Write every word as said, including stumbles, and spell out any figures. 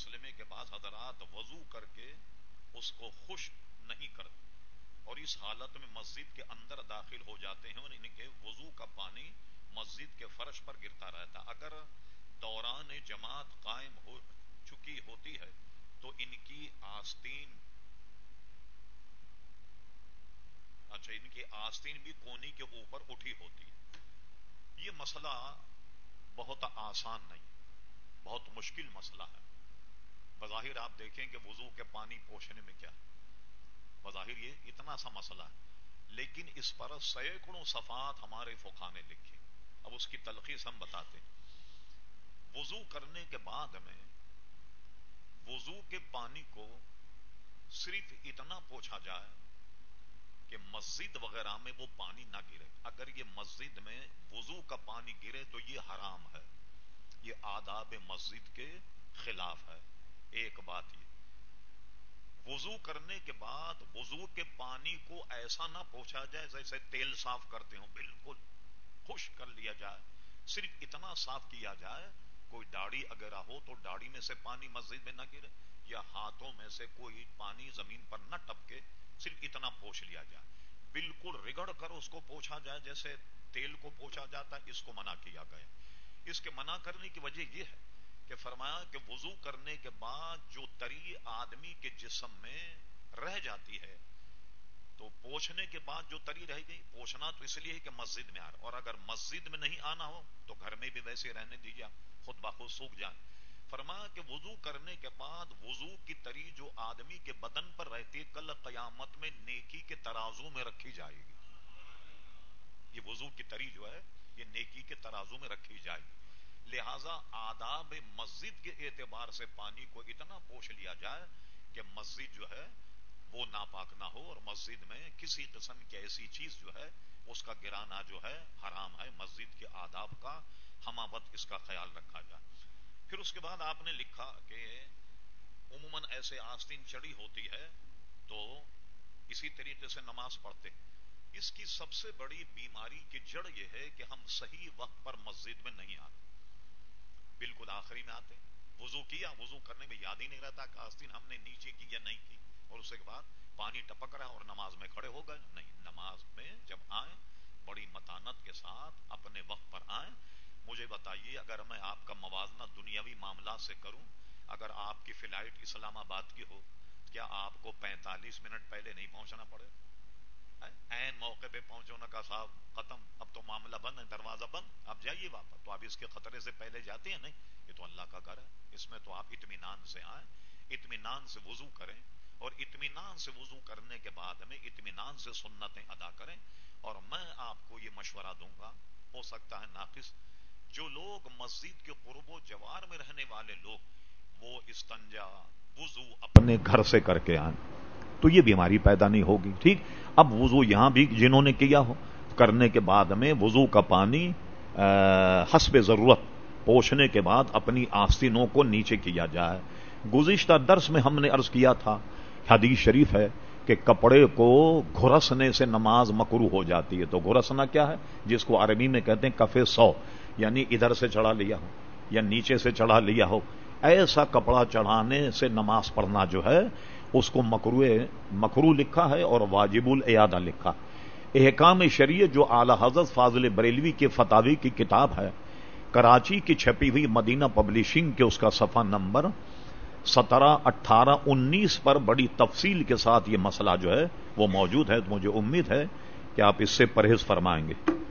مسئلے میں کہ بعض حضرات وضو کر کے اس کو خشک نہیں کرتے اور اس حالت میں مسجد کے اندر داخل ہو جاتے ہیں اور ان کے وضو کا پانی مسجد کے فرش پر گرتا رہتا. اگر دوران جماعت قائم ہو چکی ہوتی ہے تو ان کی آستین اچھا ان کی آستین بھی کونی کے اوپر اٹھی ہوتی ہے. یہ مسئلہ بہت آسان نہیں، بہت مشکل مسئلہ ہے. بظاہر آپ دیکھیں کہ وضو کے پانی پوچھنے میں کیا ہے، بظاہر یہ اتنا سا مسئلہ ہے، لیکن اس پر سینکڑوں صفحات ہمارے فقہا نے لکھی. اب اس کی تلخیص ہم بتاتے ہیں. وضو کرنے کے بعد میں وضو کے پانی کو صرف اتنا پوچھا جائے کہ مسجد وغیرہ میں وہ پانی نہ گرے. اگر یہ مسجد میں وضو کا پانی گرے تو یہ حرام ہے، یہ آداب مسجد کے خلاف ہے. ایک بات یہ وضو کرنے کے بعد وضو کے پانی کو ایسا نہ پوچھا جائے جیسے تیل صاف کرتے ہوں، بالکل خشک کر لیا جائے. صرف اتنا صاف کیا جائے کوئی داڑھی اگر ہو تو داڑھی میں سے پانی مسجد میں نہ گرے، یا ہاتھوں میں سے کوئی پانی زمین پر نہ ٹپکے، صرف اتنا پوچھ لیا جائے. بالکل رگڑ کر اس کو پوچھا جائے جیسے تیل کو پوچھا جاتا ہے، اس کو منع کیا گیا. اس کے منع کرنے کی وجہ یہ ہے کہ فرمایا کہ وضو کرنے کے بعد جو تری آدمی کے جسم میں رہ جاتی ہے تو پوچھنے کے بعد جو تری رہ گئی، پوچھنا تو اس لیے کہ مسجد میں آ رہا، اور اگر مسجد میں نہیں آنا ہو تو گھر میں بھی ویسے رہنے دیجیے، خود بخود سوکھ جائیں. فرمایا کہ وضو کرنے کے بعد وضو کی تری جو آدمی کے بدن پر رہتی کل قیامت میں نیکی کے ترازو میں رکھی جائے گی. یہ وضو کی تری جو ہے یہ نیکی کے ترازو میں رکھی جائے گی. لہذا آداب مسجد کے اعتبار سے پانی کو اتنا پوچھ لیا جائے کہ مسجد جو ہے وہ ناپاک نہ ہو، اور مسجد میں کسی قسم کی ایسی چیز جو ہے اس کا گرانا جو ہے حرام ہے. مسجد کے آداب کا ہماوت اس کا خیال رکھا جائے. پھر اس کے بعد آپ نے لکھا کہ عموماً ایسے آستین چڑی ہوتی ہے تو اسی طریقے سے نماز پڑھتے. اس کی سب سے بڑی بیماری کی جڑ یہ ہے کہ ہم صحیح وقت پر مسجد میں نہیں آتے، بالکل آخری میں آتے. وضو کیا، وضو کرنے میں یاد ہی نہیں رہتا کہ آستین ہم نے نیچے کی یا نہیں کی، اور اس کے بعد پانی ٹپک رہا اور نماز میں کھڑے ہو گئے. نہیں، نماز میں جب آئیں بڑی متانت کے ساتھ اپنے وقت پر آئیں. مجھے بتائیے اگر میں آپ کا موازنہ دنیاوی معاملات سے کروں، اگر آپ کی فلائٹ اسلام آباد کی ہو کیا آپ کو پینتالیس منٹ پہلے نہیں پہنچنا پڑے؟ این موقع پہ پہنچونا کا صاحب ختم، اب تو معاملہ بند ہے، دروازہ بند، آپ جائیے واپس. تو آپ اس کے خطرے سے پہلے جاتے ہیں؟ نہیں، یہ تو اللہ کا گھر ہے، اس میں تو آپ اطمینان سے آئیں، اطمینان سے وضو کریں، اور اطمینان سے وضو کرنے کے بعد میں اطمینان سے سنتیں ادا کریں. اور میں آپ کو یہ مشورہ دوں گا، ہو سکتا ہے ناقص، جو لوگ مسجد کے قرب و جوار میں رہنے والے لوگ وہ استنجا وضو اپنے گھر سے کر کے آئیں تو یہ بیماری پیدا نہیں ہوگی. ٹھیک، اب وضو یہاں بھی جنہوں نے کیا ہو کرنے کے بعد میں وضو کا پانی حسب ضرورت پوچھنے کے بعد اپنی آستینوں کو نیچے کیا جائے. گزشتہ درس میں ہم نے عرض کیا تھا، حدیث شریف ہے کہ کپڑے کو گھرسنے سے نماز مکروہ ہو جاتی ہے. تو گھرسنا کیا ہے؟ جس کو عربی میں کہتے ہیں کفے سو، یعنی ادھر سے چڑھا لیا ہو یا نیچے سے چڑھا لیا ہو، ایسا کپڑا چڑھانے سے نماز پڑھنا جو ہے اس کو مکروہ مکروہ لکھا ہے اور واجب الاعادہ لکھا. احکام شریعت جو اعلی حضرت فاضل بریلوی کے فتاوی کی کتاب ہے، کراچی کی چھپی ہوئی مدینہ پبلشنگ کے اس کا صفحہ نمبر سترہ اٹھارہ انیس پر بڑی تفصیل کے ساتھ یہ مسئلہ جو ہے وہ موجود ہے. تو مجھے امید ہے کہ آپ اس سے پرہیز فرمائیں گے.